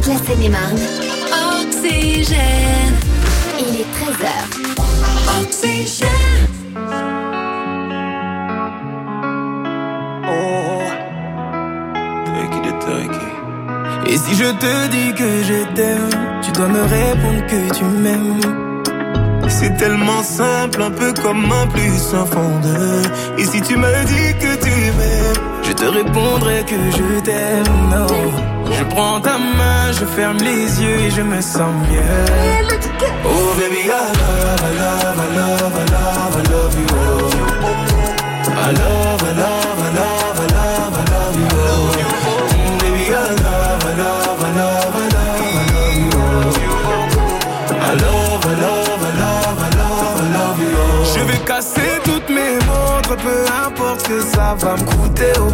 toute la Seine-et-Marne. Oxygène. Il est 13h. Oxygène. Et si je te dis que je t'aime, tu dois me répondre que tu m'aimes. C'est tellement simple, un peu comme un plus un fond de. Et si tu me dis que tu m'aimes, je te répondrai que je t'aime. Non. Je prends ta main, je ferme les yeux et je me sens mieux. Oh baby, I love, I love, I love, I love, I love you. I love, I love, I love, I love, I love you. Baby, I love, I love, I love, I love, I love you. I love, I love, I love, I love, I love you. Je vais casser toutes mes montres, peu importe ce que ça va me coûter. Oh.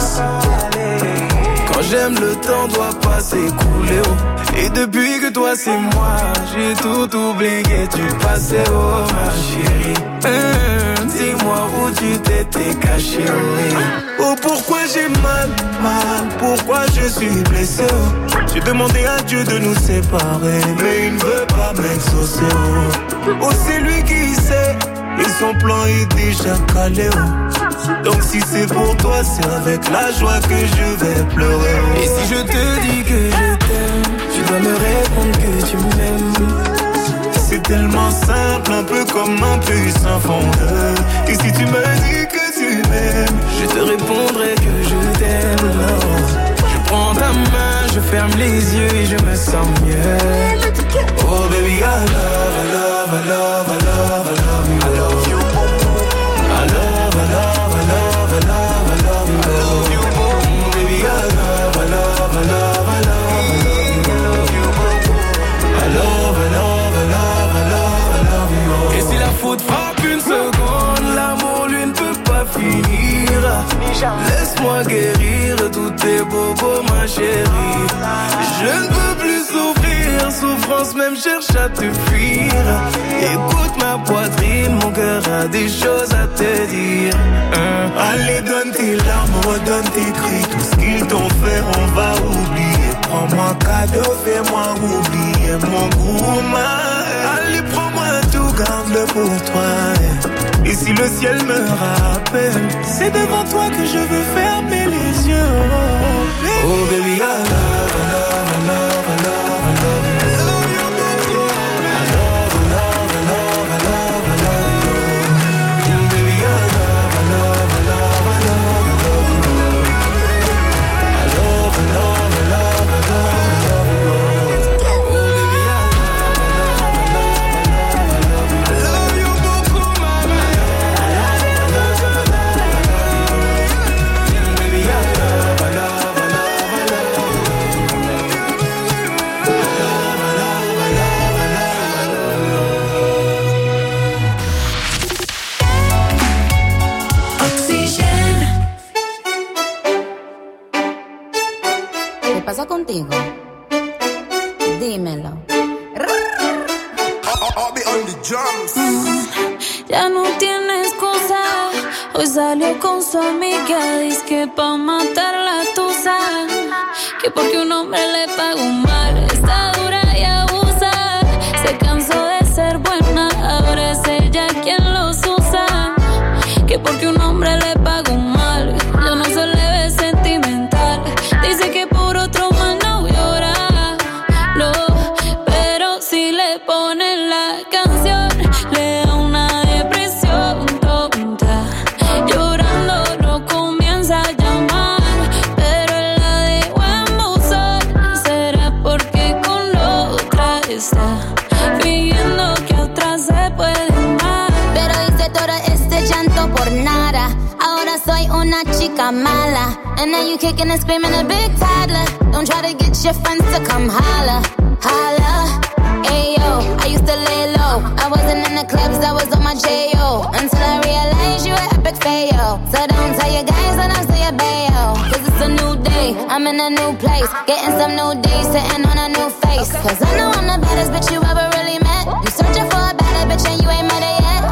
Quand j'aime, le temps doit pas s'écouler. Oh. Et depuis que toi c'est moi, j'ai tout oublié, tu passais, oh ma chérie. Dis-moi où tu t'étais caché, oh. Oh pourquoi j'ai mal, pourquoi je suis blessé, oh. J'ai demandé à Dieu de nous séparer, mais il ne veut pas m'exaucer, oh. Oh c'est lui qui sait, et son plan est déjà calé, oh. Donc si c'est pour toi, c'est avec la joie que je vais pleurer, oh. Et si je te dis que je t'aime, tu dois me répondre que tu m'aimes. C'est tellement simple, un peu comme un puissant fondeur. Et si tu me dis que tu m'aimes, je te répondrai que je t'aime. Je prends ta main, je ferme les yeux et je me sens mieux. Oh baby, I love, I love, I love, I love, I love you. I love you. I love, I love, I love, I love, I love you. I love you. Baby, I love, I love, I love, I love, I love you. I love, I love, I love, I love, I love you. Et si la faute frappe une seconde, l'amour lui ne peut pas finir. Laisse-moi guérir tous tes bobos, ma chérie. Je ne peux plus souffrir, souffrance même cherche à te fuir. Écoute ma poitrine, mon cœur a des choses à te dire. Allez, donne tes larmes, redonne tes cris. Tout ce qu'ils t'ont fait, on va oublier. Prends-moi cadeau, fais-moi oublier mon gourmand. Allez, prends-moi tout, garde-le pour toi. Et si le ciel me rappelle, c'est devant toi que je veux fermer les yeux. Oh baby, I love, I love, I love, I love, I love you. I love you, baby. I love, I love, I love, I love, I love you. Baby, I love, I love, I love, I love, I love you. I love, I love, I love, I love, I love you. Oh baby, I love, I love, I love, I love, I love you. I love you beaucoup, mama. I love, I love, I love, I love you. Baby, I love, I love, I love, I love you. ¿Qué pasa contigo? Dímelo. Ya no tiene excusa. Hoy salió con su amiga, dice que pa' matar la tusa. Que porque un hombre le pagó mal, está dura y abusa. Se cansó de ser buena, ahora es ella quien los usa. Que porque un hombre le pagó mal, yo no se le ve sentimental. Dice que por otro más no llora, no. Pero si le ponen la canción, le da una depresión tonta. Llorando no comienza a llamar, pero él la dejó en buzón. Será porque con la otra está fingiendo que otra se puede amar. Pero hice todo este llanto por nada. Ahora soy una chica mala. And now you kicking and screaming a big toddler. Don't try to get your friends to come holla, holla. Ayo, I used to lay low. I wasn't in the clubs, I was on my J.O. Until I realized you were epic fail. So don't tell your guys and I'll say your bayo. Cause it's a new day, I'm in a new place. Getting some new days, sitting on a new face. Cause I know I'm the baddest bitch you ever really met. You searching for a better bitch and you ain't met it yet.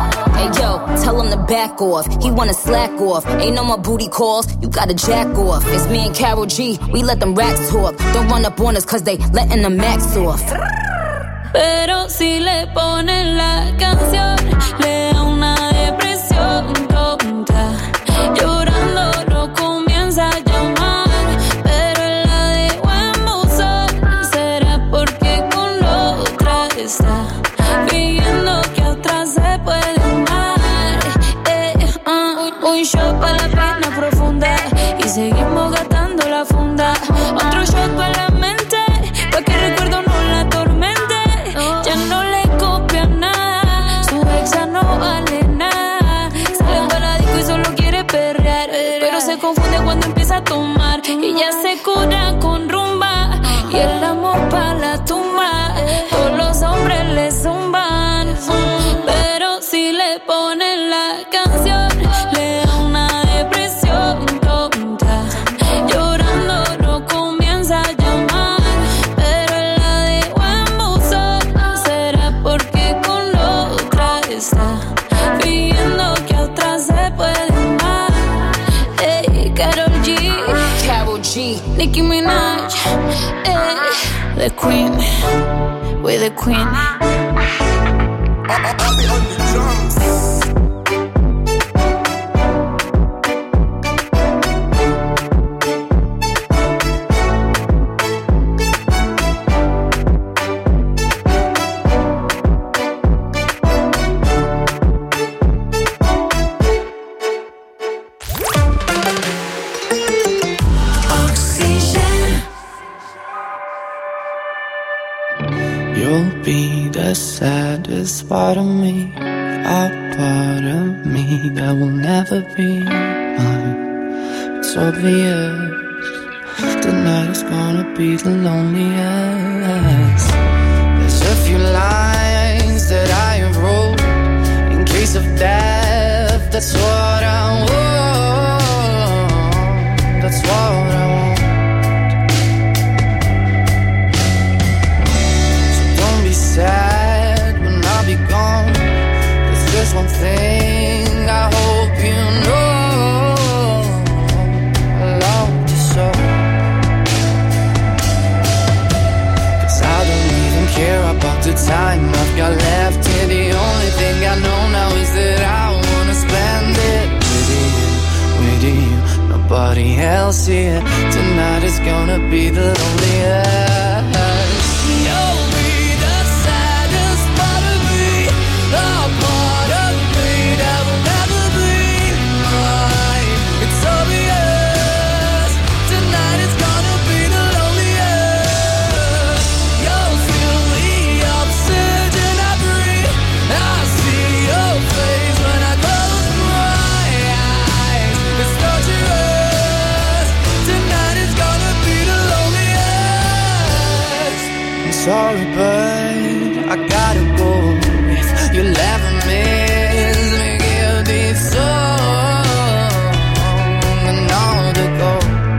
Hey yo, tell him to back off. He wanna slack off. Ain't no more booty calls. You gotta jack off. It's me and Karol G. We let them racks talk. Don't run up on us 'cause they letting the max off. Pero si le ponen la canción, le da una depresión tonta. Llorando no comienza a llamar, pero él la dejó en buzón. ¿Será porque con la otra está viendo que otra se puede amar? Un shot para la pena profunda y seguimos gastando la funda. Otro shot para la mente, pa' que recuerdo no la atormente. Ya no le copia nada, su ex ya no vale nada. Sale para la disco y solo quiere perrear, pero se confunde cuando empieza a tomar. Y ya se cura con rumba y el amor pa' la tumba. Todos los hombres le zumban, pero si le ponen la canción, le da una depresión tonta. Llorando no comienza a llamar, pero él la dejó en buzón. ¿Será porque con la otra está viendo que otra se puede amar? Hey, Karol G, Nicki Minaj, hey, the queen, we're the queen. You'll be the saddest part of me, a part of me that will never be mine. It's obvious tonight is gonna be the loneliest. There's a few lines that I have wrote in case of death. That's what I want. That's what I want. Sad when I'll be gone. There's just one thing I hope you know. I love you so. 'Cause I don't even care about the time I've got left here. The only thing I know now is that I wanna spend it with you, nobody else here. Tonight is gonna be the loneliest. Sorry, but I gotta go. If you'll ever miss me, give this song another go.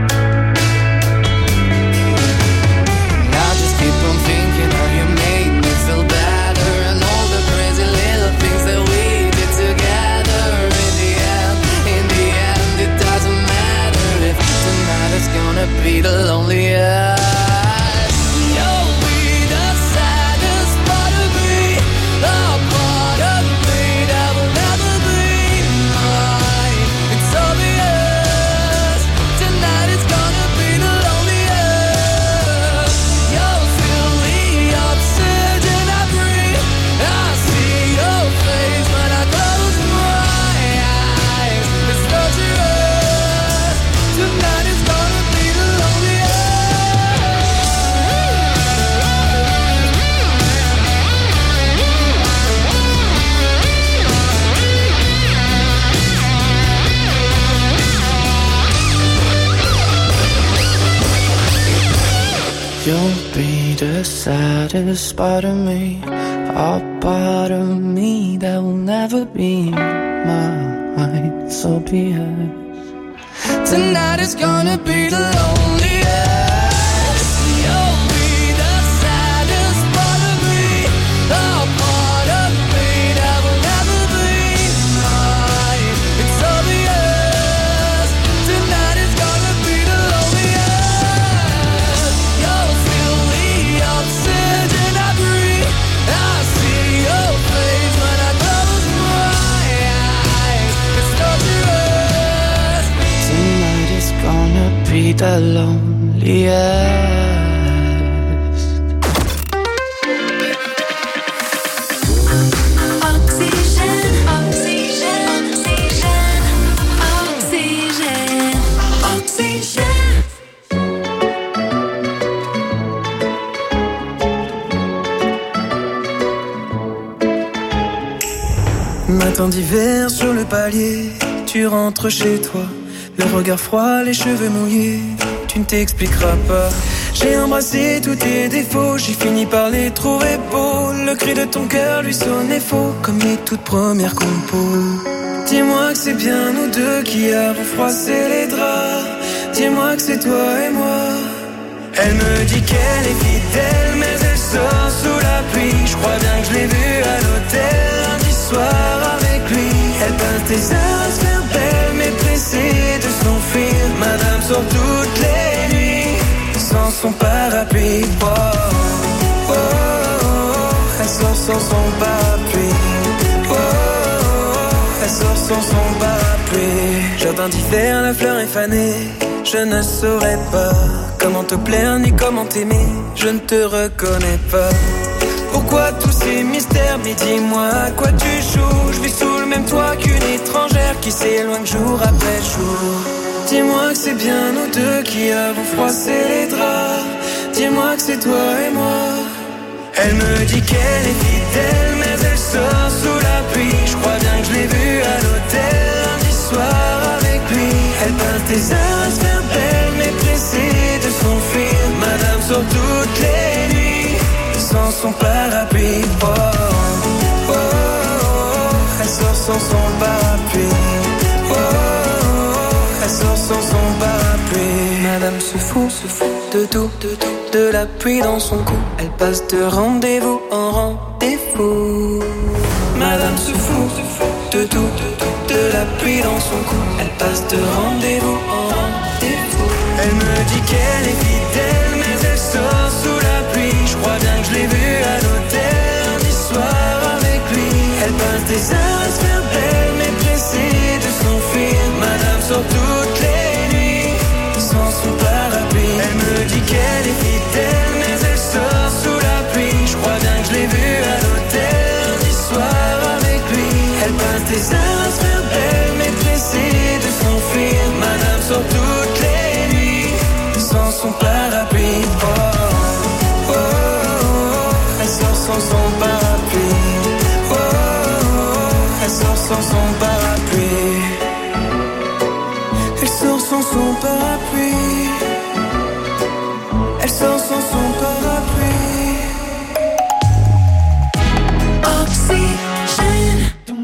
And I just keep on thinking how you made me feel better, and all the crazy little things that we did together. In the end, it doesn't matter if tonight is gonna be the loneliest. You'll be the saddest part of me, a part of me that will never be mine. So be it. Tonight is gonna be the loneliest. You'll be the saddest part of me, a part of me that will never be beat the loneliest. Matin d'hiver sur le palier, tu rentres chez toi, le regard froid, les cheveux mouillés, tu ne t'expliqueras pas. J'ai embrassé tous tes défauts, j'ai fini par les trouver beaux. Le cri de ton cœur lui sonnait faux, comme les toutes premières compos. Dis-moi que c'est bien nous deux qui avons froissé les draps. Dis-moi que c'est toi et moi. Elle me dit qu'elle est fidèle, mais elle sort sous la pluie. Je crois bien que je l'ai vue à l'hôtel lundi soir avec lui. Elle peint tes heures à se faire belle, mais pressée de s'enfuir. Madame sort toutes les nuits sans son parapluie. Oh, oh, oh, oh. Elle sort sans son parapluie. Oh, oh, oh. Elle sort sans son parapluie. Jardin d'hiver, la fleur est fanée. Je ne saurais pas comment te plaire ni comment t'aimer. Je ne te reconnais pas. Pourquoi tous ces mystères? Mais dis-moi à quoi tu joues. Je vis sous le même toit qu'une étrangère qui s'éloigne jour après jour. Dis-moi que c'est bien nous deux qui avons froissé les draps. Dis-moi que c'est toi et moi. Elle me dit qu'elle est fidèle, mais elle sort sous la pluie. Je crois bien que je l'ai vue à l'hôtel lundi soir avec lui. Elle peint tes heures à se faire belle, mais pressée de s'enfuir. Madame sort toutes les nuits sans son parapluie. Oh, oh, oh, oh. Elle sort sans son parapluie. Oh, oh, oh. Elle sort sans son parapluie. Madame se fout de tout, de la pluie dans son cou. Elle passe de rendez-vous en rendez-vous. Madame se fout de tout, de la pluie dans son cou. Elle passe de rendez-vous en rendez-vous. Elle me dit qu'elle est fidèle, mais elle sort sous la pluie. Je crois bien que je l'ai vue à l'hôtel lundi soir avec lui. Elle passe des heures à se faire belle, mais pressée de s'enfuir. Madame sort toutes les nuits sans son parapluie. Elle me dit qu'elle est fidèle, mais elle sort sous la pluie. Je crois bien que je l'ai vue à l'hôtel lundi soir avec lui. Elle passe des heures à se faire belle, mais pressée de s'enfuir. Madame sort toutes les nuits sans son parapluie. Oh, oh, oh, oh. Elle sort sans son parapluie. Oh, oh, oh. Elle sort sans son parapluie. Elle sort sans son parapluie. Elle sort sans son parapluie. Oxygène.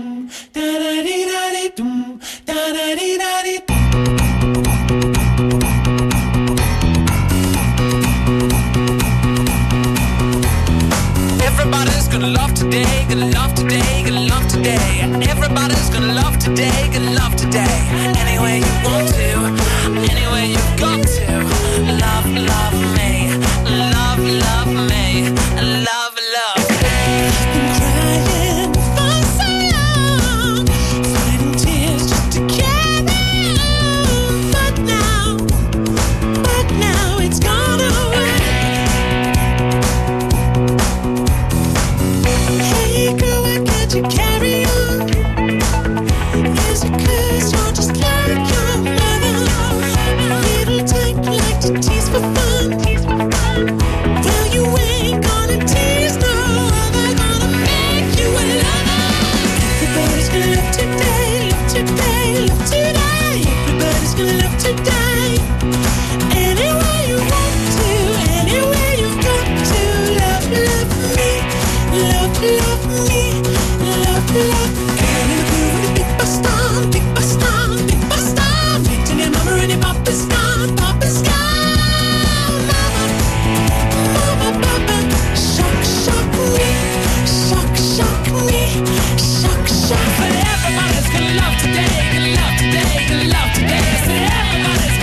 Everybody's gonna love today, gonna love today, gonna love today. Everybody's gonna love today, gonna love today. Any way you want to, any way you've got to. Love, love me, love, love me, love, love me. Been crying for so long, fighting tears just to carry on. But now it's gone away. Hey girl, why can't you carry on? Is it 'cause you're just like your mother? Little type like to tease for fun. Well, you ain't gonna tease no other, gonna make you a lover. Everybody's gonna love today, love today, love today. Everybody's gonna love today. Any way you want to, any way you've got to. Love, love me, love, love me, love, love. Girl in the blue with a big bust on, big bust on, big bust on. Meeting your mama and your papa's gone, papa's gone. Mama, mama, shock, shock me, shock, shock me, shock, shock. But everybody's gonna love today, gonna love today, gonna love today. I said everybody's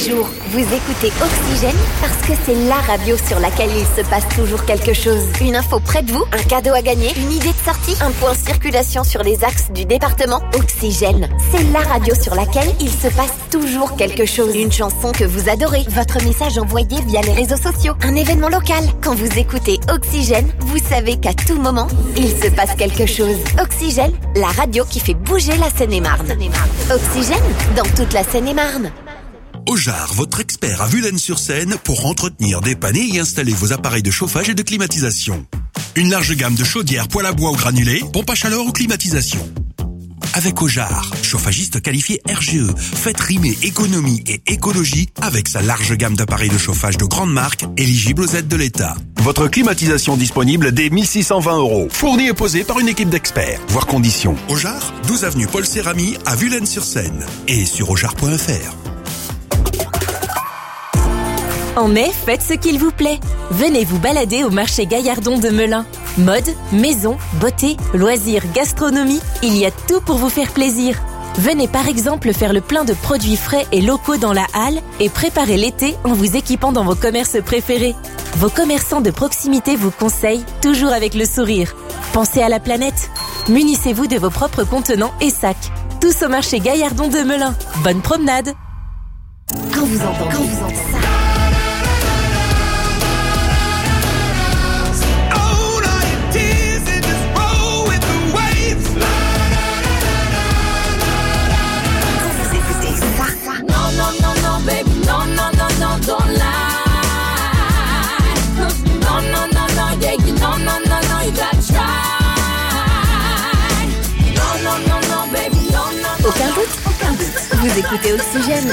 jours, vous écoutez Oxygène parce que c'est la radio sur laquelle il se passe toujours quelque chose. Une info près de vous, un cadeau à gagner, une idée de sortie, un point circulation sur les axes du département. Oxygène, c'est la radio sur laquelle il se passe toujours quelque chose. Une chanson que vous adorez, votre message envoyé via les réseaux sociaux, un événement local. Quand vous écoutez Oxygène, vous savez qu'à tout moment, il se passe quelque chose. Oxygène, la radio qui fait bouger la Seine-et-Marne. Oxygène, dans toute la Seine-et-Marne. Ojar, votre expert à Vulaines-sur-Seine pour entretenir, dépanner et installer vos appareils de chauffage et de climatisation. Une large gamme de chaudières, poêles à bois ou granulés, pompes à chaleur ou climatisation. Avec Ojar, chauffagiste qualifié RGE, faites rimer économie et écologie avec sa large gamme d'appareils de chauffage de grande marque éligibles aux aides de l'État. Votre climatisation disponible dès 1620 €. Fournie et posée par une équipe d'experts. Voir conditions. Ojar, 12 avenue Paul Cérami à Vulaines-sur-Seine et sur ojar.fr. En mai, faites ce qu'il vous plaît. Venez vous balader au marché Gaillardon de Melun. Mode, maison, beauté, loisirs, gastronomie, il y a tout pour vous faire plaisir. Venez par exemple faire le plein de produits frais et locaux dans la halle et préparer l'été en vous équipant dans vos commerces préférés. Vos commerçants de proximité vous conseillent, toujours avec le sourire. Pensez à la planète. Munissez-vous de vos propres contenants et sacs. Tous au marché Gaillardon de Melun. Bonne promenade. Quand vous entendez ça. Aucun doute. Vous écoutez Oxygène.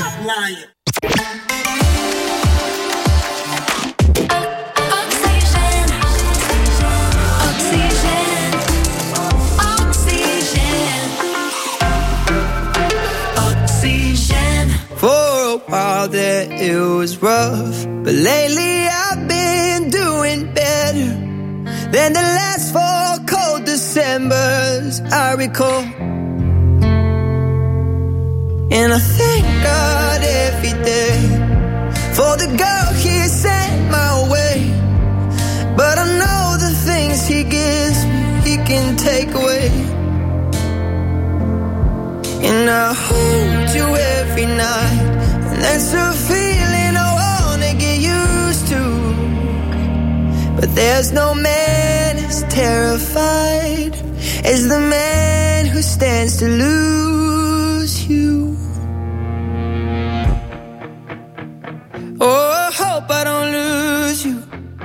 For a while there it was rough, but lately I've been doing better than the last 4 cold Decembers I recall. And I thank God every day for the girl He sent my way. But I know the things He gives me, He can take away. And I hold you every night, and that's a feeling I wanna get used to. But there's no man as terrified as the man who stands to lose you. Oh, I hope I don't lose you.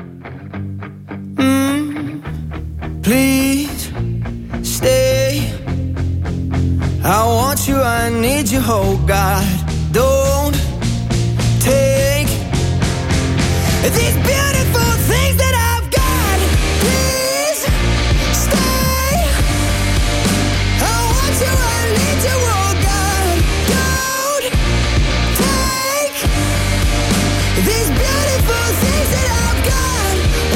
Please stay. I want you, I need you, oh God. Don't take these beautiful things that I've got. Please stay. I want you, I need you, oh God. Don't take these beautiful things that I've got.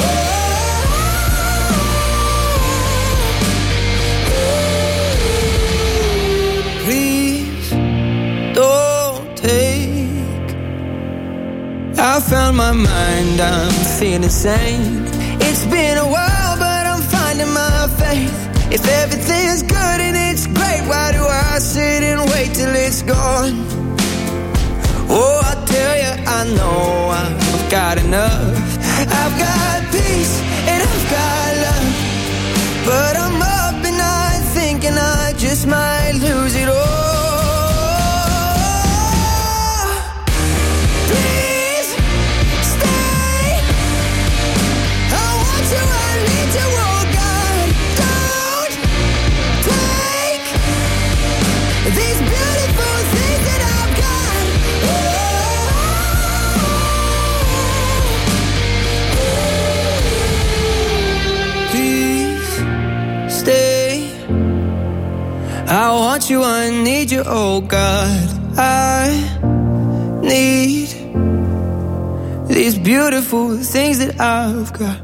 Please don't take. I found my mind, I'm feeling sane. It's been a while, but I'm finding my faith. If everything's good and it's great, why do I sit and wait till it's gone? Oh, I tell you, I know I've got enough. I've got peace and I've got love, but I'm up and I'm thinking I just might lose it all. Please stay. I want you, I need you, oh God. Don't take these beautiful things that I've got. Please stay. I want you, I need you, oh God. I need these beautiful things that I've got.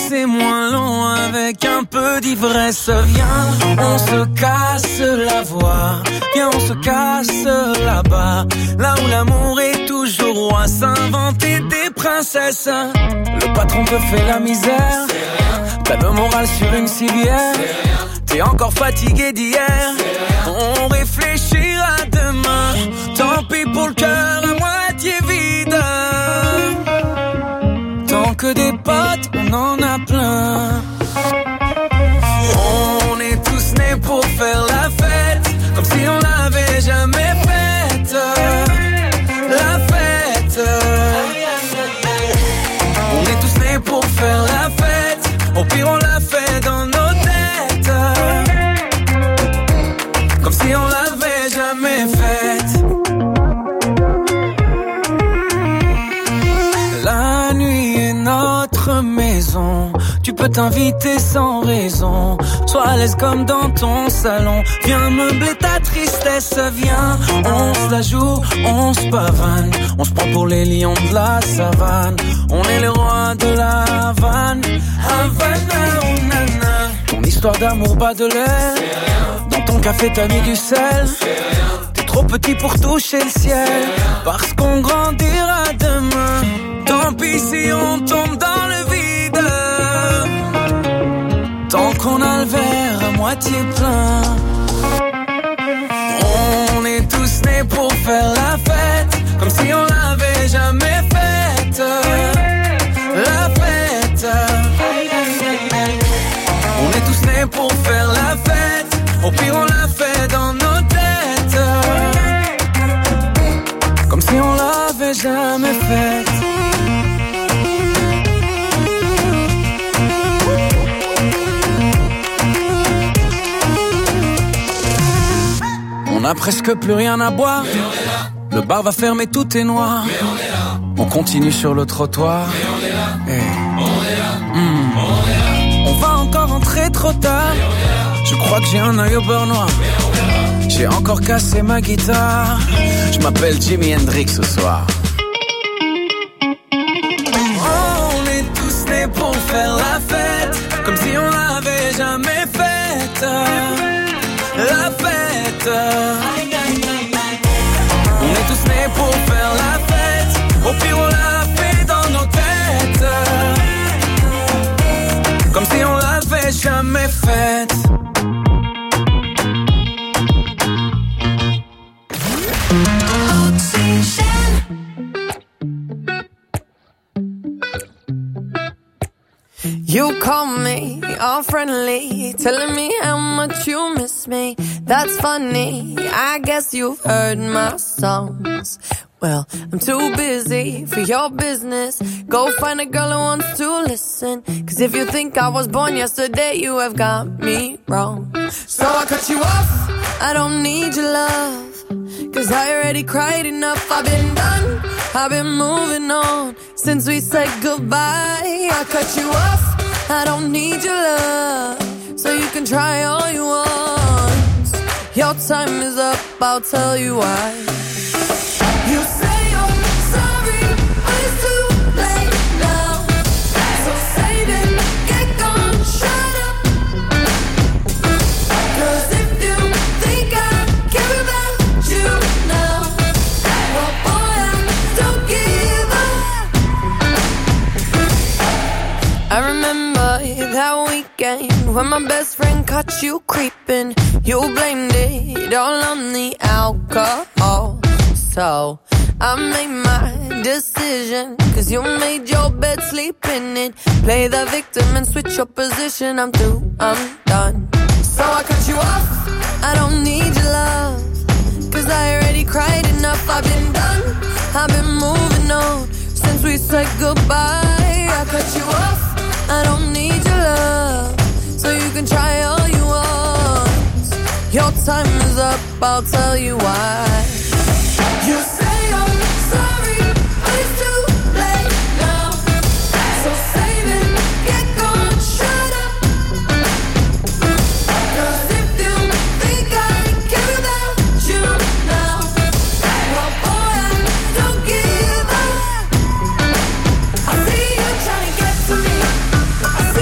c'est moins long avec un peu d'ivresse. Viens, on se casse la voix. Viens, on se casse là-bas, là où l'amour est toujours roi. S'inventer des princesses. Le patron te fait la misère. T'as le moral sur une civière. T'es encore fatigué d'hier. On réfléchira demain. Tant pis pour le cœur à moitié vide. Tant que des potes, on en a plein. On est tous nés pour faire la fête, comme si on l'avait jamais faite. La fête. On est tous nés pour faire la fête. Au pire on l'a fait dans nos têtes, comme si on l'avait jamais faite. La nuit est notre maison. Tu peux t'inviter sans raison. Sois à l'aise comme dans ton salon. Viens meubler ta tristesse. Viens, on se la joue, on se pavane. On se prend pour les lions de la savane. On est les rois de la Havane. Havana, oh nana. Ton histoire d'amour bat de l'air. Dans ton café t'as mis du sel. T'es trop petit pour toucher le ciel. Parce qu'on grandira demain. Tant pis si on tombe dans le vide. Tant qu'on a le verre à moitié plein. On est tous nés pour faire la fête, comme si on l'avait jamais faite. La fête. On est tous nés pour faire la fête. Au pire on l'a fait dans nos têtes, comme si on l'avait jamais faite. On a presque plus rien à boire. Le bar va fermer, tout est noir. On continue sur le trottoir. On va encore rentrer trop tard. Je crois que j'ai un œil au beurre noir. J'ai encore cassé ma guitare. Je m'appelle Jimi Hendrix ce soir. On est tous nés pour faire la fête, comme si on l'avait jamais faite. La fête. On est tous nés pour faire la fête. Au pire on l'a fait dans nos têtes, comme si on l'avait jamais faite. You call me all friendly, telling me how much you miss me. That's funny, I guess you've heard my songs. Well, I'm too busy for your business. Go find a girl who wants to listen. Cause if you think I was born yesterday, you have got me wrong. So I cut you off, I don't need your love. Cause I already cried enough, I've been done, I've been moving on since we said goodbye. I cut you off, I don't need your love, so you can try all you want. Your time is up, I'll tell you why. You say you're sorry, but it's too late now. So save it, get gone, shut up. Cause if you think I care about you now, well boy, I don't give up. I remember that weekend when my best friend caught you creeping. You blamed it all on the alcohol. So I made my decision, cause you made your bed, sleep in it. Play the victim and switch your position. I'm through, I'm done. So I cut you off, I don't need your love, cause I already cried enough. I've been done, I've been moving on since we said goodbye. I cut you off, I don't need your love, so you can try all you want. Your time is up, I'll tell you why. You say you're sorry, but it's too late now. So save it, get gone, shut up. Cause if you think I care about you now, well boy, I don't give up. I see you trying to get to me, I see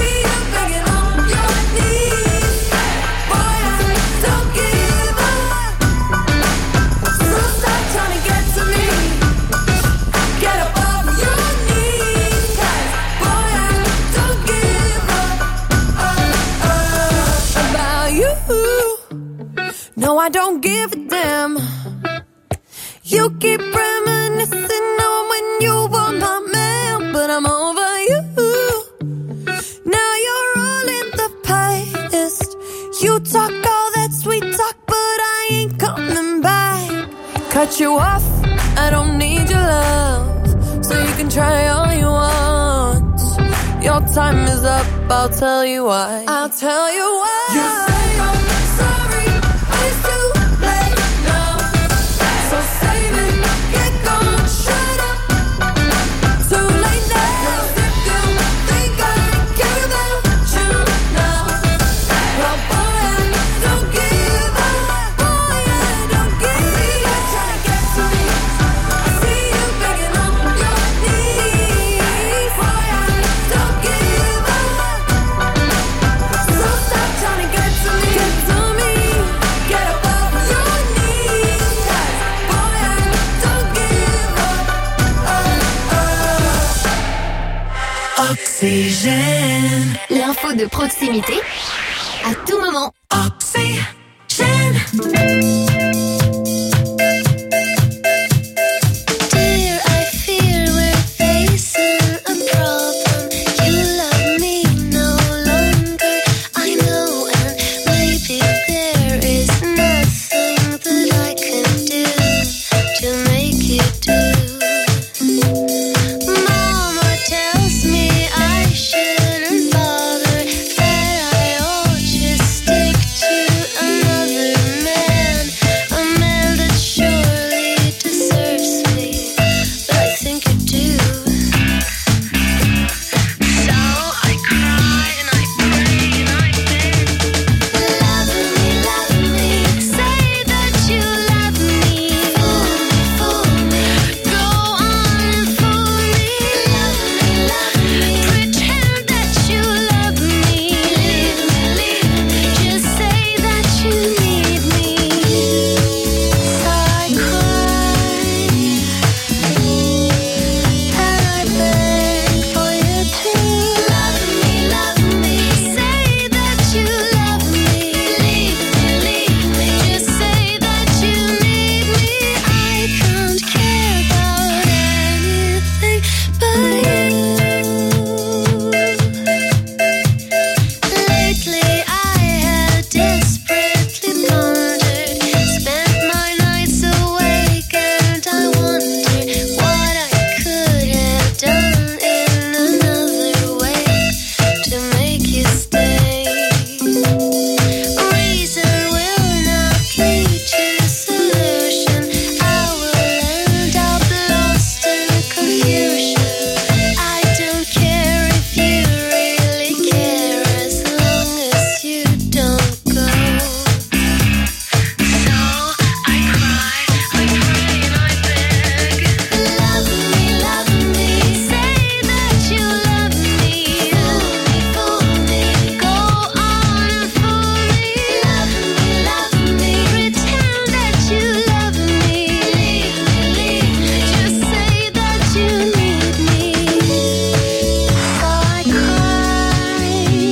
No, I don't give a damn. You keep reminiscing on when you were my man, but I'm over you. Now you're all in the past. You talk all that sweet talk, but I ain't coming back. Cut you off, I don't need your love, so you can try all you want. Your time is up, I'll tell you why. I'll tell you why. You say I'm sorry, but it's too late now. So save it, get gone, shut up. Too late now. If you think I care about you now, well, boy, I don't give up. Boy, I don't give up. I see you trying to get to me. I see you begging on your knees. Boy, I don't give up. So stop trying to get to me. Get to me. Get above your knees. Boy, I don't give up. Oxygène. L'info de proximité à tout moment. Oxygène. Dear, I fear we're facing a problem. You love me no longer, I know, and maybe there is nothing that I can do to make you do. Mama tells me I shouldn't bother, that I ought just stick to another man, a man that surely deserves me, but I think you do. So I cry and I pray and I beg, love me, say that you love me, fool me, go on and fool me, pretend that you love me, just say that you need me. So I cry and I beg for you to love me, say that you love me, just say that you need me. I can't care about anything but you. Lately I have desperately pondered, spent my nights awake, and I wondered what I could have done in another way to make you stay. Reason will not lead to solution. I will end up lost in confusion. I don't care if you really care, as long as you don't go. So I cry, I pray and I beg, love me, say that you love me, fool me, go on and fool me, pretend that you love me, just say that you need me. So I cry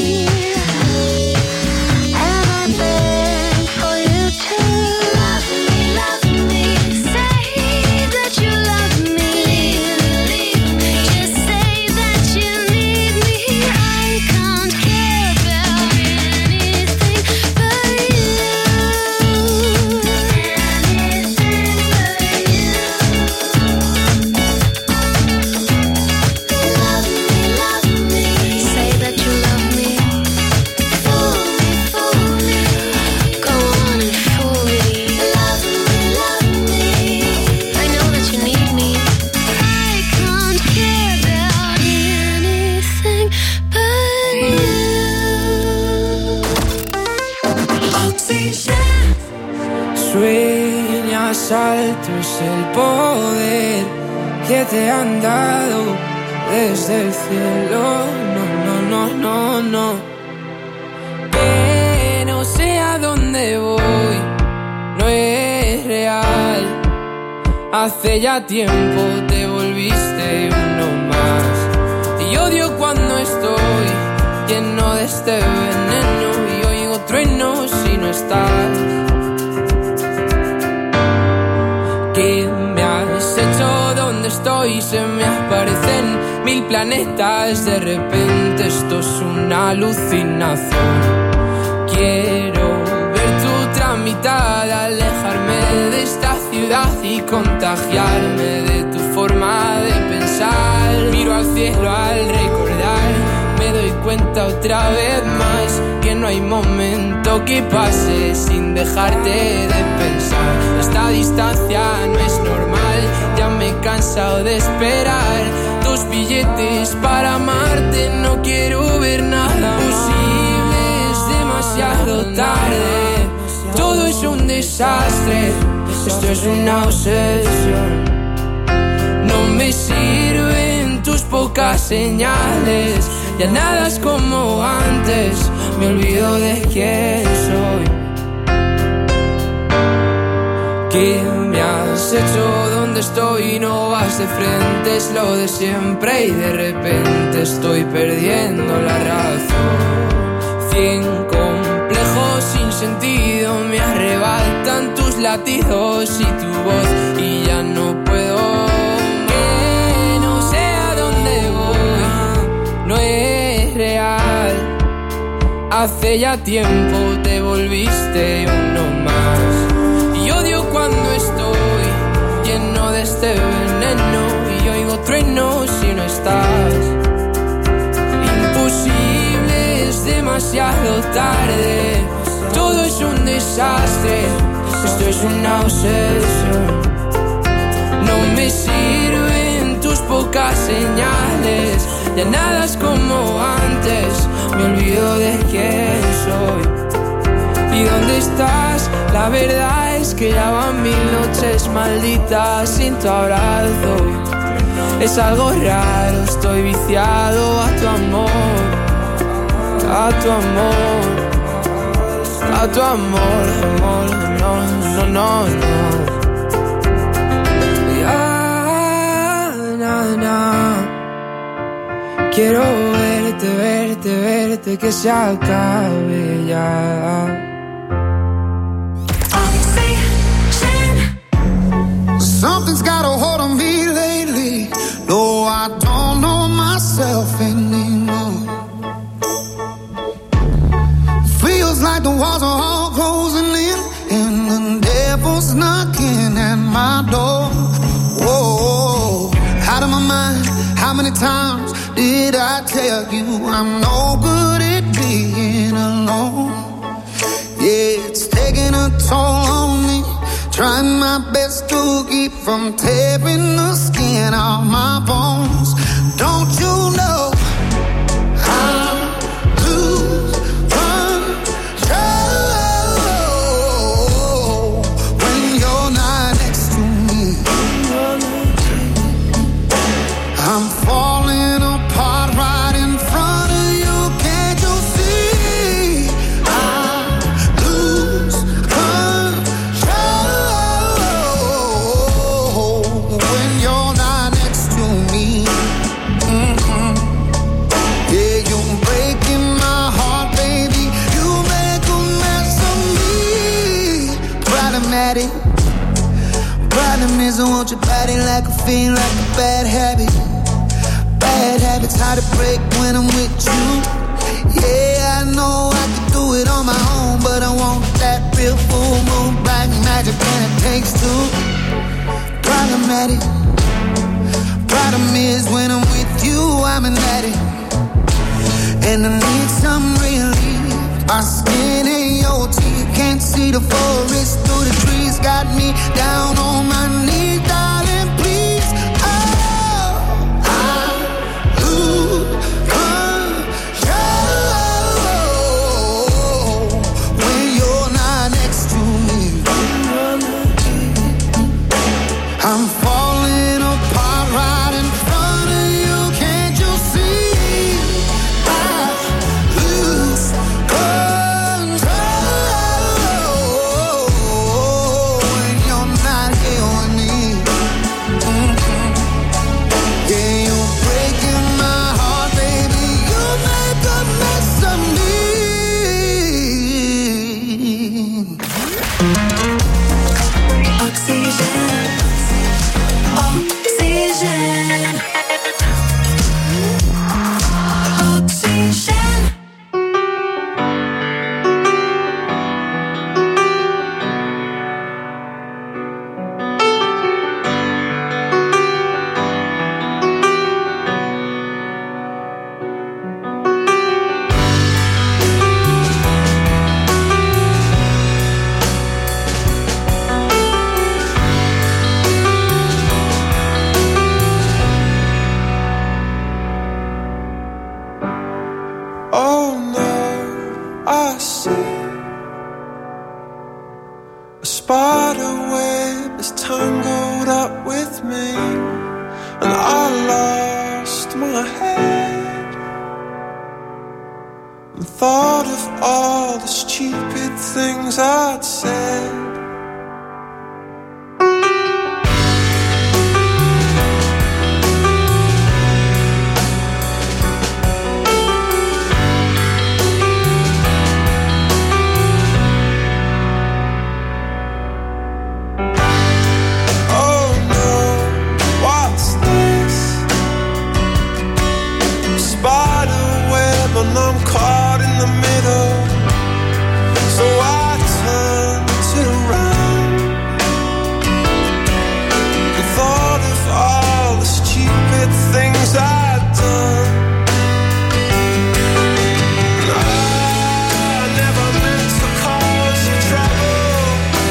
and I beg for you to love me, say that you love me, just say that you need me. I can't care about anything but you. Love me, say that you love me, fool me, go on and fool me. Love me, I know that you need me. I can't care about anything but you. Oxygène. Sueñas alto es el poder que te han dado desde el cielo. No. Que no sé a dónde voy, no es real. Hace ya tiempo te volviste uno más. Y odio cuando estoy lleno de este veneno y oigo truenos si no estás. sueño y se me aparecen 1000 planetas. De repente esto es una alucinación. Quiero ver tu otra mitad, alejarme de esta ciudad y contagiarme de tu forma de pensar. Miro al cielo al recordar, me doy cuenta otra vez más que no hay momento que pase sin dejarte de pensar. Esta distancia no es normal, ya me he cansado de esperar. 2 billetes para amarte, no quiero ver nada posible, es demasiado tarde. Todo es un desastre, esto es una obsesión. No me sirven tus pocas señales, ya nada es como antes, me olvido de quién soy. ¿Qué me has hecho? ¿Dónde estoy? No vas de frente, es lo de siempre y de repente estoy perdiendo la razón. 100 complejos sin sentido me arrebatan tus latidos y tu voz y ya no puedo. Que no sé a dónde voy, no es real. Hace ya tiempo te volviste uno más. Y odio cuando estoy lleno de este veneno y oigo truenos si no estás. Imposible, es demasiado tarde. Todo es un desastre, esto es una obsesión. No me sirven tus pocas señales, ya nada es como antes, me olvido de quién soy. ¿Y dónde estás? La verdad es que ya van 1000 noches malditas sin tu abrazo. Es algo raro, estoy viciado a tu amor, a tu amor, a tu amor, amor, no, no, no, no. Ya, na, na. Quiero verte, verte, verte, que se acabe ya. Something's got a hold on me lately. No, I don't know myself anymore. Feels like the walls are all closing in and the devil's knocking at my door. Whoa, out of my mind. How many times did I tell you I'm no good at being alone? Yeah, it's taking a toll on me. Trying my best to keep from tearing the skin off my bones. Don't you know I lose control when you're not next to me? I'm falling apart right in front of you. Can't you see? I lose control when you're not next to me. Mm-hmm. Yeah, you're breaking my heart, baby. You make a mess of me. Problematic. Problem is I want your body like a fiend, like a bad habit. Bad habits hard to break when I'm with you. Yeah, I know I could do it on my own, but I want that real full moon black magic, and it takes two. Problematic. Problem is when I'm with you, I'm an addict, and I need some relief. My skin and your teeth, can't see the forest through the trees. Got me down on my knees, darling, please. Oh, I lose control when you're not next to me. I'm falling apart right in front of you. Can't you see? I lose control when you're not here with me. I see a spider web is tangled up with me, and I lost my head and thought of all the stupid things I'd said. And I'm caught in the middle, so I turned it around and thought of all the stupid things I'd done. And I never meant to cause you trouble.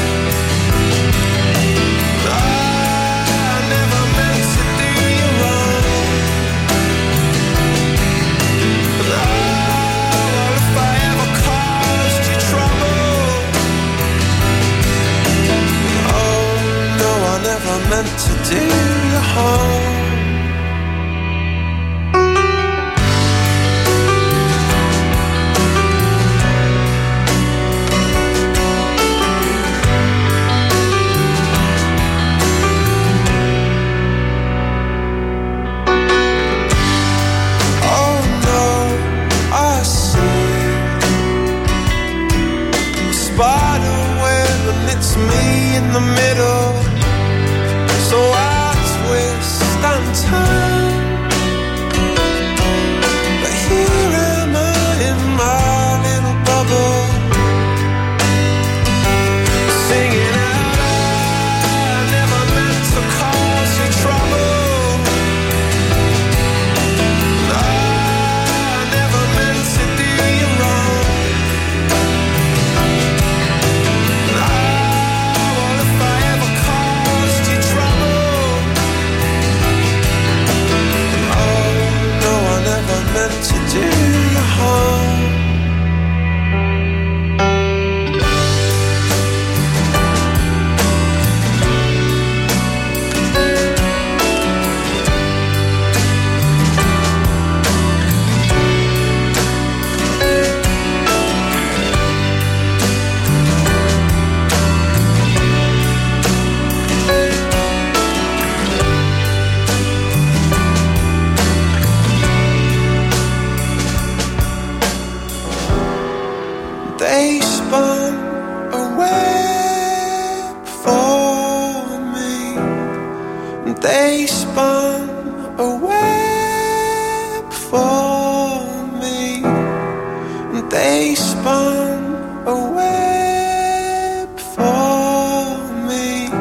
And I never meant to do you wrong. Never meant to do you harm. Oh no, I see a spider web and it's me in the middle. So I twist and turn, but here am I in my little bubble, singing out, I never meant to cause you trouble. I never meant to do you wrong. What if I ever caused you trouble? Never meant to do you harm. They spun a web for me. They spun a web for me. They spun a web for me.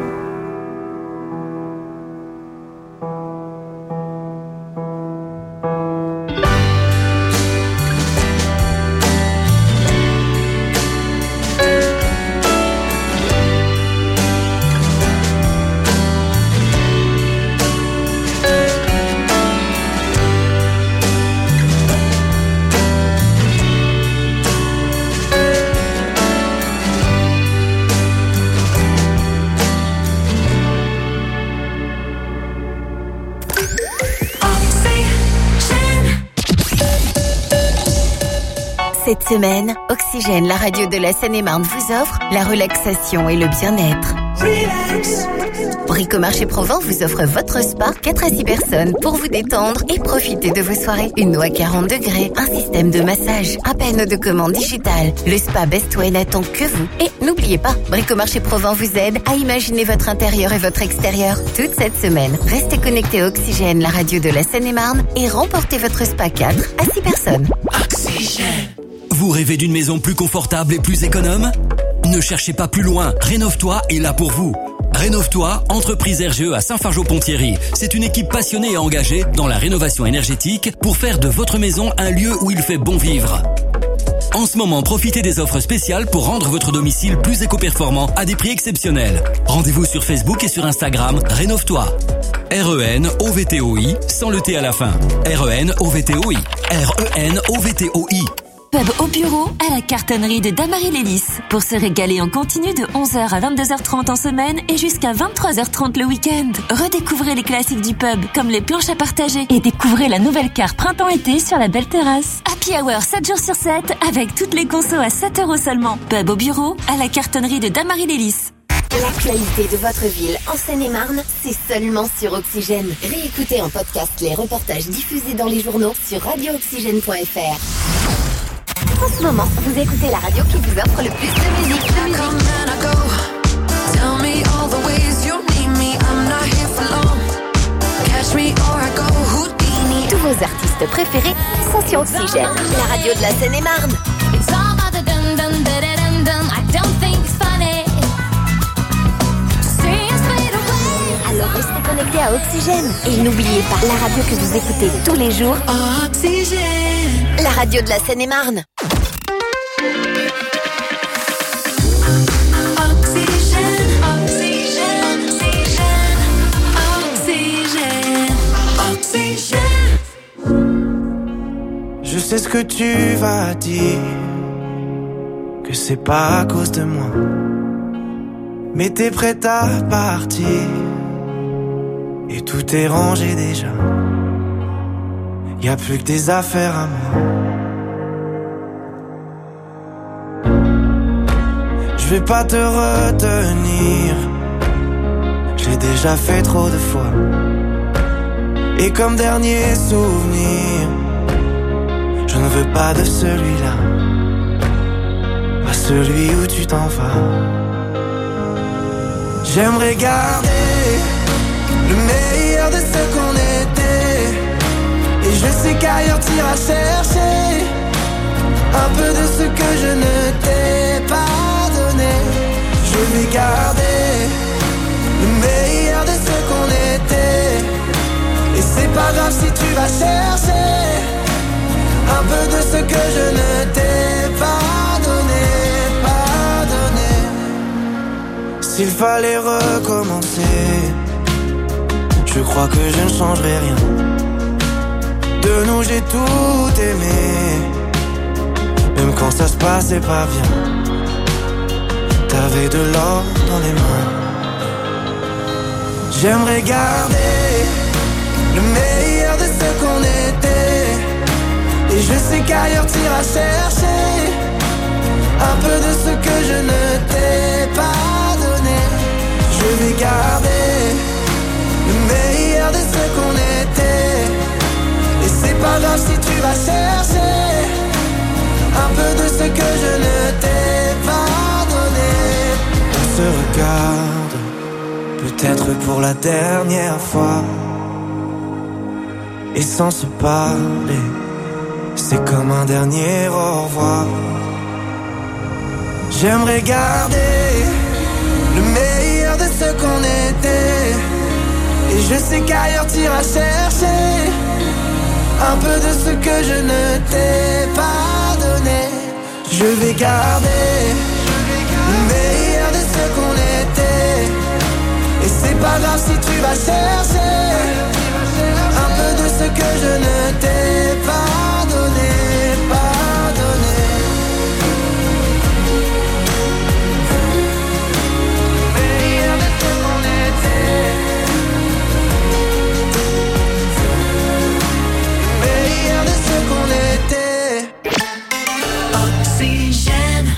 Cette semaine, Oxygène, la radio de la Seine-et-Marne, vous offre la relaxation et le bien-être. Relax. Bricomarché Provence vous offre votre spa, 4 à 6 personnes pour vous détendre et profiter de vos soirées. Une eau à 40 degrés, un système de massage, un panneau de commande digital. Le spa Best Way n'attend que vous. Et n'oubliez pas, Bricomarché Provence vous aide à imaginer votre intérieur et votre extérieur. Toute cette semaine, restez connectés à Oxygène, la radio de la Seine-et-Marne, et remportez votre spa 4 à 6 personnes. Oxygène. Vous rêvez d'une maison plus confortable et plus économe ? Ne cherchez pas plus loin, Rénove-toi est là pour vous. Rénove-toi, entreprise RGE à Saint-Fargeau-Ponthierry. C'est une équipe passionnée et engagée dans la rénovation énergétique pour faire de votre maison un lieu où il fait bon vivre. En ce moment, profitez des offres spéciales pour rendre votre domicile plus éco-performant à des prix exceptionnels. Rendez-vous sur Facebook et sur Instagram, Rénove-toi. RENOVTOI, sans le T à la fin. RENOVTOI. RENOVTOI. Pub au bureau à la cartonnerie de Damary-Lélis. Pour se régaler en continu de 11h à 22h30 en semaine et jusqu'à 23h30 le week-end. Redécouvrez les classiques du pub comme les planches à partager et découvrez la nouvelle carte printemps-été sur la belle terrasse. Happy Hour 7 jours sur 7 avec toutes les consos à 7 € seulement. Pub au bureau à la cartonnerie de Damary-Lélis. L'actualité de votre ville en Seine-et-Marne, c'est seulement sur Oxygène. Réécoutez en podcast les reportages diffusés dans les journaux sur radiooxygène.fr. En ce moment, vous écoutez la radio qui vous offre le plus de musique. Tous vos artistes préférés sont sur Oxygène, la radio de la Seine-et-Marne. Alors restez connectés à Oxygène et n'oubliez pas la radio que vous écoutez tous les jours. Oxygène, la radio de la Seine-et-Marne. Je sais ce que tu vas dire, que c'est pas à cause de moi, mais t'es prête à partir et tout est rangé déjà. Y a plus que des affaires à moi. Je vais pas te retenir, j'ai déjà fait trop de fois. Et comme dernier souvenir, je ne veux pas de celui-là, pas celui où tu t'en vas. J'aimerais garder le meilleur de ce qu'on était, et je sais qu'ailleurs t'iras chercher un peu de ce que je ne t'ai pas donné. Je vais garder le meilleur de ce qu'on était, et c'est pas grave si tu vas chercher un peu de ce que je ne t'ai pas donné, pas donné. S'il fallait recommencer, je crois que je ne changerai rien. De nous j'ai tout aimé, même quand ça se passait pas bien. T'avais de l'or dans les mains. J'aimerais garder le meilleur de ce qu'on était, et je sais qu'ailleurs t'iras chercher un peu de ce que je ne t'ai pas donné. Je vais garder le meilleur de ce qu'on était, et c'est pas grave si tu vas chercher un peu de ce que je ne t'ai pas donné. On se regarde, peut-être pour la dernière fois, et sans se parler, c'est comme un dernier au revoir. J'aimerais garder le meilleur de ce qu'on était, et je sais qu'ailleurs t'iras chercher un peu de ce que je ne t'ai pas donné. Je vais garder le meilleur de ce qu'on était, et c'est pas grave si tu vas chercher un peu de ce que je ne t'ai pas donné, pas donné. Meilleur de ce qu'on était, meilleur de ce qu'on était. Oxygène.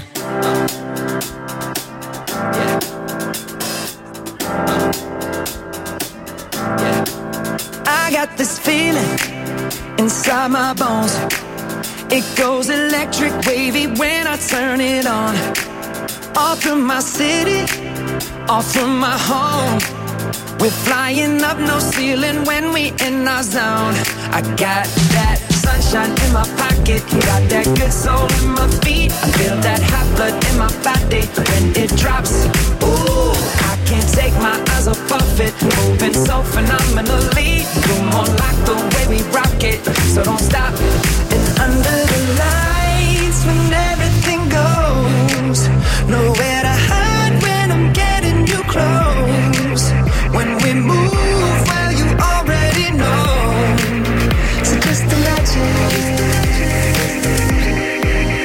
I got this feeling inside my bones. It goes electric wavy when I turn it on. Off from my city, off from my home. We're flying up no ceiling when we in our zone. I got that sunshine in my pocket, got that good soul in my feet. I feel that hot blood in my body when it drops. Ooh, I can't take my eyes off of it, moving so phenomenally. You're more like the way we rock it, so don't stop. And under the lights when everything goes, nowhere to hide when I'm getting you close. When we move, well you already know. So just imagine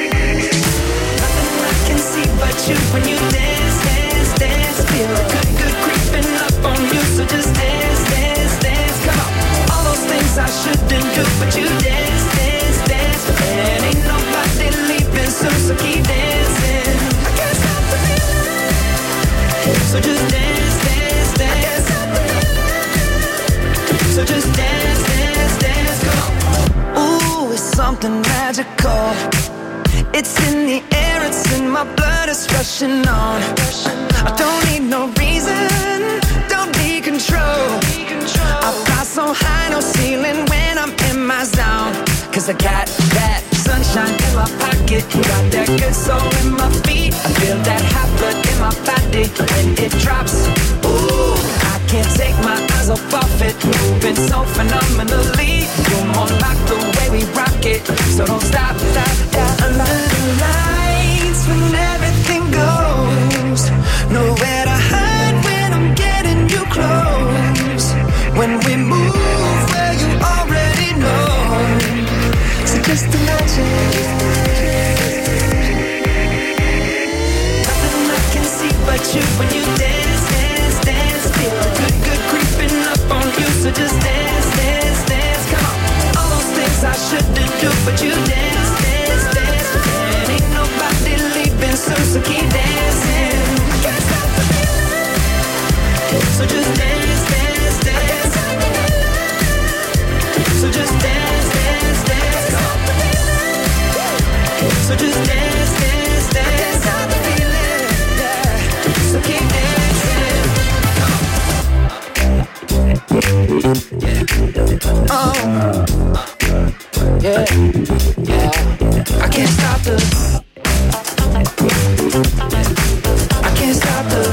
magical. It's in the air, it's in my blood, it's rushing on. I don't need no reason, don't need control. I fly so high, no ceiling when I'm in my zone. Cause I got that sunshine in my pocket, got that good soul in my feet. I feel that hot blood in my body when it drops. Ooh, I can't take my eyes off of it, moving so phenomenally. You're more like the way we rock it, so don't stop, stop, stop. Under the lights when everything goes, nowhere to hide when I'm getting you close. When we move where you already know, so just imagine. Nothing I can see but you when you dance, dance, dance. Feel good, good creeping up on you, so just dance, dance, dance. Come on, all those things I shouldn't do, but you dance, dance, dance. And ain't nobody leaving soon, so keep dancing. I can't stop the feeling, so just dance, dance, dance. So just dance, dance, dance. So just dance, dance, dance. I can't stop the feeling, yeah. So keep dancing. Oh, yeah, yeah. I can't stop the. I can't stop the.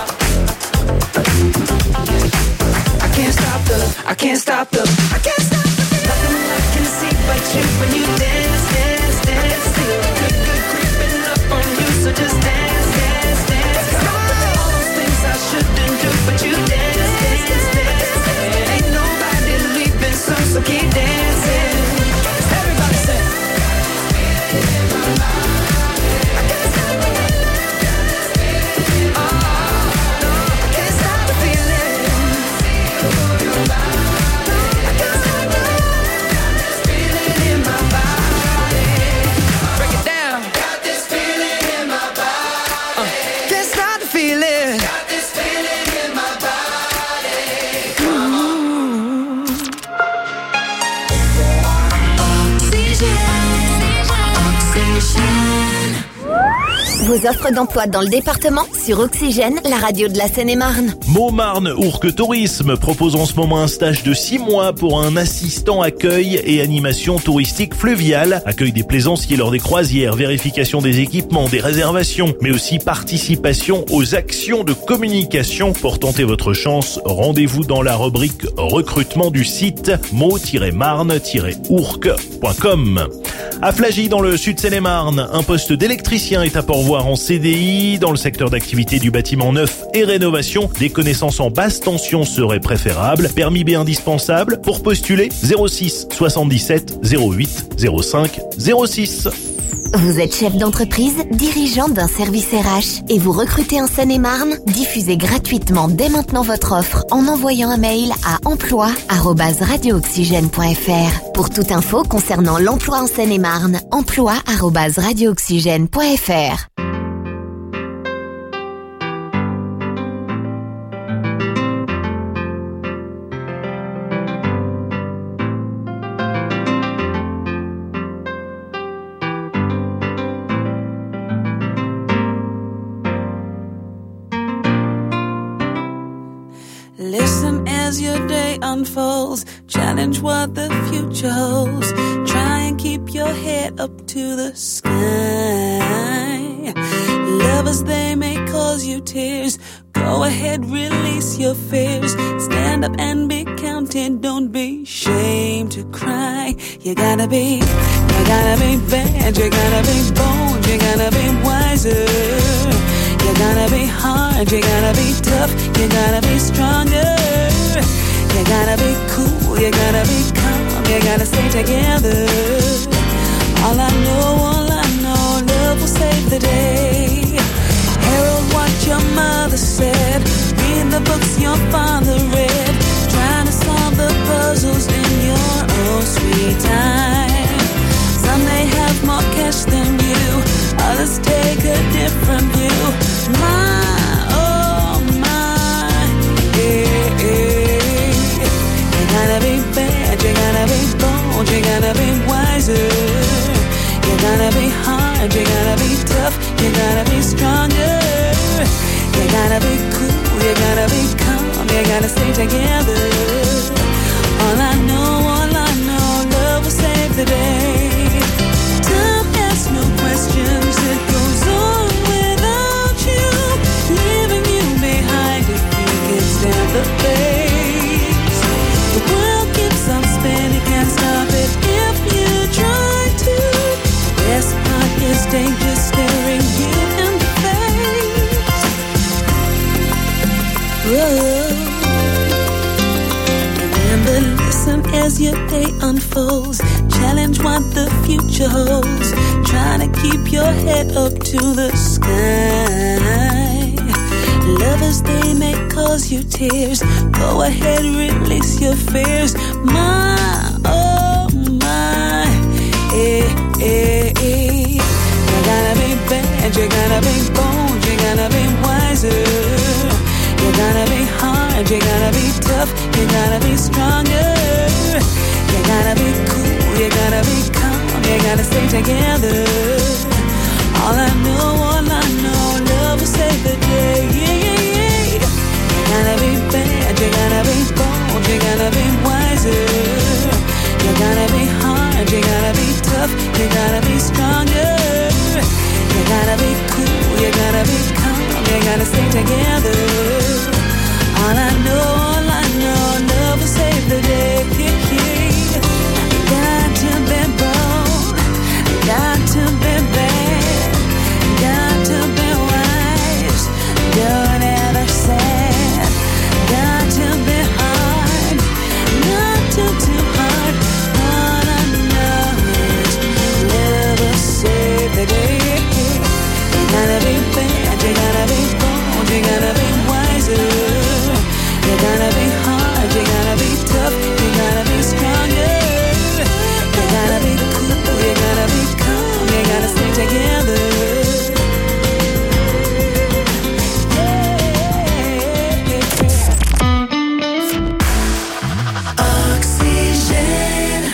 I can't stop the. I can't stop the. I can't stop the. Nothing I can see but you when you dance, dance, dance. Feel good, good creeping up on you, so just dance, dance, dance. All those things I shouldn't do, but you dance, dance, dance. And ain't nobody leaving soon, so keep dancing. Everybody say. I can't stop the feeling. Oh, no, I can't stop the feeling. Vos offres d'emploi dans le département sur Oxygène, la radio de la Seine-et-Marne. Montmarne Ourcq Tourisme propose en ce moment un stage de 6 mois pour un assistant accueil et animation touristique fluviale, accueil des plaisanciers lors des croisières, vérification des équipements, des réservations, mais aussi participation aux actions de communication. Pour tenter votre chance, rendez-vous dans la rubrique recrutement du site mo-marne-ourcq.com. À Flagy, dans le sud Seine-et-Marne, un poste d'électricien est à pourvoir en CDI dans le secteur d'activité du bâtiment neuf et rénovation. Des connaissances en basse tension seraient préférables. Permis B indispensable. Pour postuler, 06 77 08 05 06. Vous êtes chef d'entreprise, dirigeant d'un service RH et vous recrutez en Seine-et-Marne? Diffusez gratuitement dès maintenant votre offre en envoyant un mail à emploi@radiooxygène.fr. Pour toute info concernant l'emploi en Seine-et-Marne, emploi@radiooxygène.fr. Listen as your day unfolds. Challenge what the future holds. Try and keep your head up to the sky. Lovers, they may cause you tears. Go ahead, release your fears. Stand up and be counted. Don't be ashamed to cry. You gotta be bad. You gotta be bold. You gotta be wiser. You gotta be hard, you gotta be tough, you gotta be stronger. You gotta be cool, you gotta be calm, you gotta stay together. All I know, love will save the day. Herald what your mother said, read the books your father read, trying to solve the puzzles in your own sweet time. Some may have more cash than you, others take a different view. My, oh my, yeah, yeah. You gotta be bad, you gotta be bold, you gotta be wiser. together. All I know, love will save the day. Time asks no questions, it goes on without you, leaving you behind if you can stand the pace. The world keeps on spinning, can't stop it if you try to. Best part is danger staring you in the face. Whoa. Remember, listen as your day unfolds. Challenge what the future holds. Trying to keep your head up to the sky. Lovers, they may cause you tears. Go ahead, release your fears. My, oh my, You gotta be bad, you gotta be bold, you gotta be wiser. You gotta be hard, you gotta be tough, you gotta be stronger. You gotta be cool, you gotta be calm, you gotta stay together. All I know, love will save the day. You gotta be bad, you gotta be bold, you gotta be wiser. You gotta be hard, you gotta be tough, you gotta be stronger. You gotta be cool, you gotta be calm, you gotta stay together. All I know, love will save the day. Got to be bold, got to be bad, got to be wise, don't ever sad. Got to be hard, not too hard. All I know is love will save the day. You gotta be bad, you gotta be bold, you gotta be wiser. You gotta be hard, you gotta be tough, you gotta be stronger. You gotta be cool, you gotta be calm, you gotta stay together. Oxygène.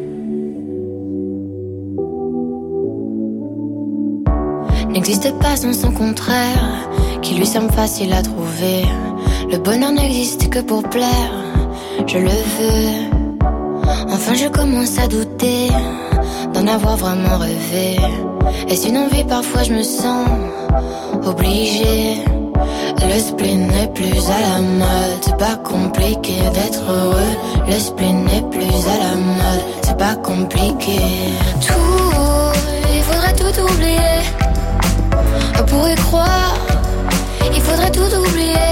N'existe pas sans son contraire, qui lui semble facile à trouver. Le bonheur n'existe que pour plaire, je le veux. Enfin je commence à douter d'en avoir vraiment rêvé. Est-ce une envie? Parfois je me sens obligée. Le spleen n'est plus à la mode, c'est pas compliqué d'être heureux. Le spleen n'est plus à la mode, c'est pas compliqué. Tout, il faudrait tout oublier. On pourrait croire, il faudrait tout oublier.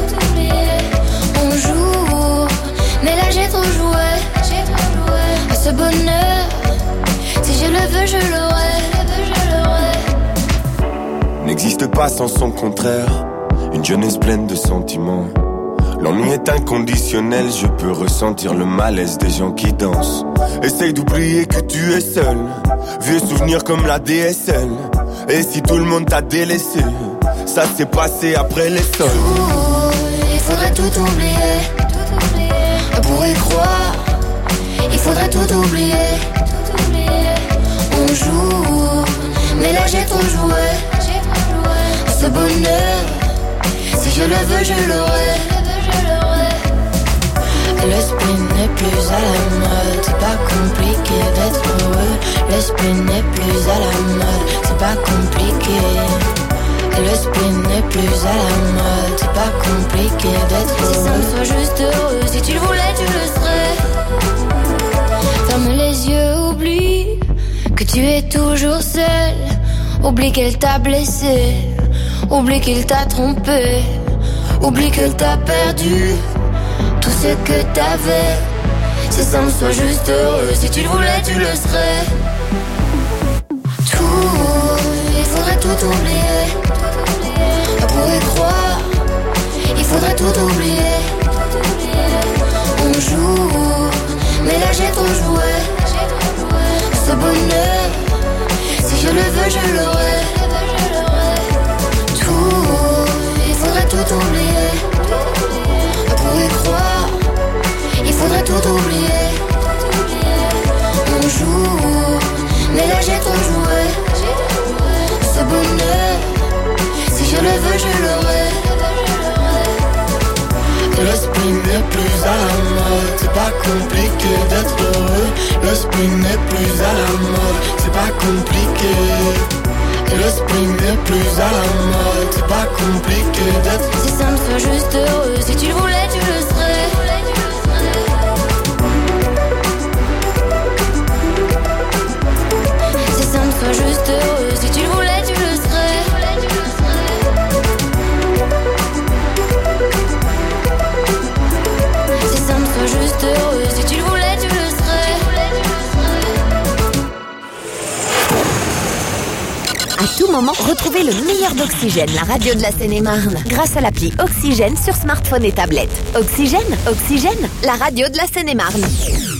On joue, mais là j'ai trop joué. À ce bonheur, si je le veux, je l'aurai. N'existe pas sans son contraire, une jeunesse pleine de sentiments. L'ennui est inconditionnel, je peux ressentir le malaise des gens qui dansent. Essaye d'oublier que tu es seul, vieux souvenirs comme la DSL. Et si tout le monde t'a délaissé, ça s'est passé après les sols. Il faudrait tout oublier. On pourrait croire, il faudrait tout oublier. On joue, mais là j'ai trop joué. Ce bonheur, si je le veux, je l'aurai. Le spleen n'est plus à la mode, c'est pas compliqué d'être heureux. Le spleen n'est plus à la mode, c'est pas compliqué. Le spleen n'est plus à la mode, c'est pas compliqué d'être heureux. Si ça me soit juste heureux, si tu le voulais, tu le serais. Ferme les yeux, oublie que tu es toujours seul. Oublie qu'elle t'a blessé, oublie qu'il t'a trompé, oublie qu'elle t'a perdu tout ce que t'avais. Si ça me soit juste heureux, si tu le voulais, tu le serais. Tout, il faudrait tout oublier. On pourrait croire, il faudrait tout oublier. On joue, mais là j'ai trop joué. Ce bonheur, si je le veux, je l'aurai. Tout, il faudrait tout oublier. On pourrait croire, il faudrait tout oublier. On joue, mais là j'ai trop joué. Ce bonheur, si je le veux, je l'aurai. Le spleen n'est plus à la mode. C'est pas compliqué d'être heureux. Le spleen n'est plus à la mode. C'est pas compliqué. Et le spleen n'est plus à la mode. C'est pas compliqué d'être. C'est simple, sois juste heureux. Si tu le voulais, tu le serais. C'est simple, sois juste heureux. Si tu le voulais, tu le serais. C'est simple, sois juste heureux. Si tu le voulais, tu le serais. À tout moment, retrouvez le meilleur d'Oxygène, la radio de la Seine-et-Marne, grâce à l'appli Oxygène sur smartphone et tablette. Oxygène, la radio de la Seine-et-Marne.